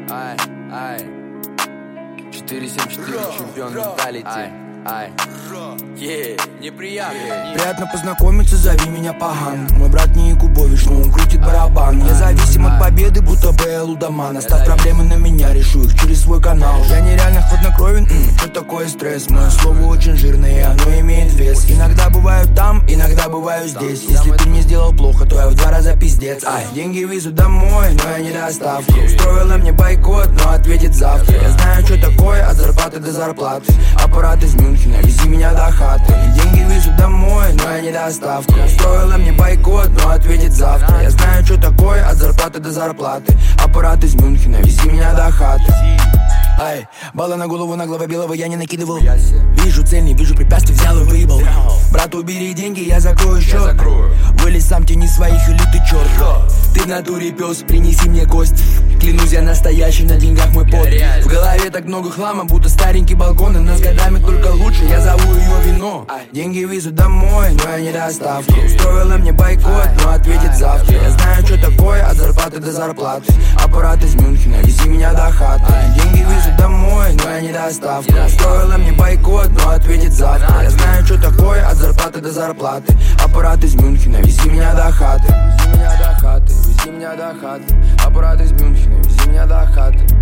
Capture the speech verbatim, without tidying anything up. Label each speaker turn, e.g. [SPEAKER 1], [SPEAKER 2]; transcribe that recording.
[SPEAKER 1] Ай, ай. четыре семь четыре, чемпион менталити. Ай, yeah, неприятно.
[SPEAKER 2] Приятно познакомиться, зови меня Паган. Мой брат не Якубович, но он крутит барабан. Я зависим от победы, будто Б. Лудоман. Оставь проблемы на меня, решу их через свой канал. Я нереально хладнокровен, м, что такое стресс? Мое слово очень жирное, и оно имеет вес. Иногда бываю там, иногда бываю здесь. Если ты мне сделал плохо, то я в два раза пиздец. Ай, деньги везу домой, но я не доставку. Устроила мне бойкот, но ответит завтра. Я знаю, что такое от зарплаты до зарплаты. Аппарат из Мюнхена, вези меня до хаты. Деньги везу домой, но я не доставку. Устроила мне бойкот, но ответит завтра. Я знаю, что такое от зарплаты до зарплаты. Аппарат из Мюнхена, вези меня до хаты. Ай, баллы на голову наглого белого я не накидывал. Вижу цель, не вижу препятствий, взял и выебал. Брат, убери деньги, я закрою счет. Вылез сам, тяни своих или ты черт. Ты в натуре пес, принеси мне кость. Клянусь, я настоящий, на деньгах мой пот. В голове так много хлама, будто старенький балкон. И нас годами только лучше, я зову ее вино. Деньги везу домой, но я не доставку. Устроила мне бойкот, но ответит завтра. Я знаю, что такое от зарплаты до зарплаты. Аппарат из Мюнхена, вези меня до хаты. Деньги везу домой, но я не доставку. Устроила мне бойкот, но ответит завтра. Я знаю, что такое от зарплаты до зарплаты. Аппарат из Мюнхена, вези меня до хаты. Вези меня до хаты, вези меня до хаты. Аппарат из Мюнхена, вези меня до хаты.